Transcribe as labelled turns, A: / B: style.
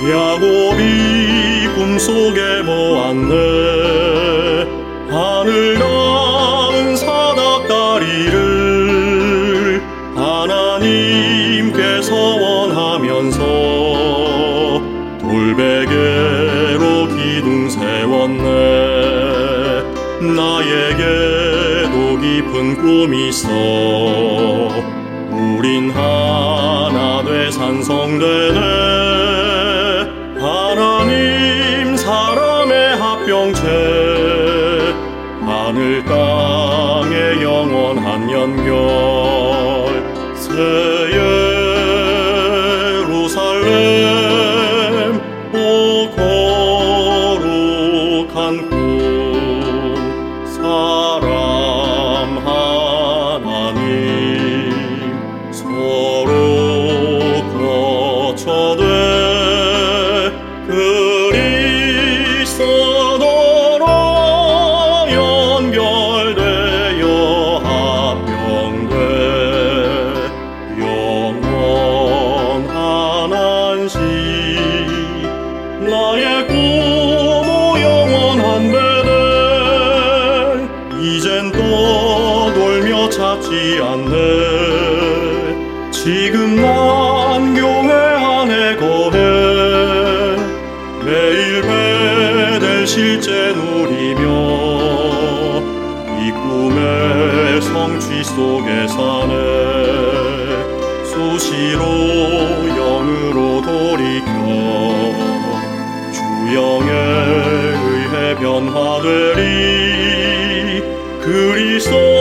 A: 야곱이 꿈속에 보았네. 하늘 닿은 사닥다리를 하나님께서 원하면서 돌베개로 기둥 세웠네. 나에게도 깊은 꿈이 있어. 우린 하나 돼 산성되네. 하나님 사람의 합병체, 하늘 땅의 영원한 연결. 새 예루살렘, 오 거룩한 꿈. 사람 하나님 서로 거쳐돼 그리스도로 연결되어 합병돼 영원한 안식. 나의 꿈, 영원한 베델. 이젠 떠돌며 찾지 않네. 지금 난 교회 안에 거해. 매일 베델 실제 누리며 이 꿈의 성취 속에 사네. 수시로 영으로 돌이켜 주영에 의해 변화되리. 그리스도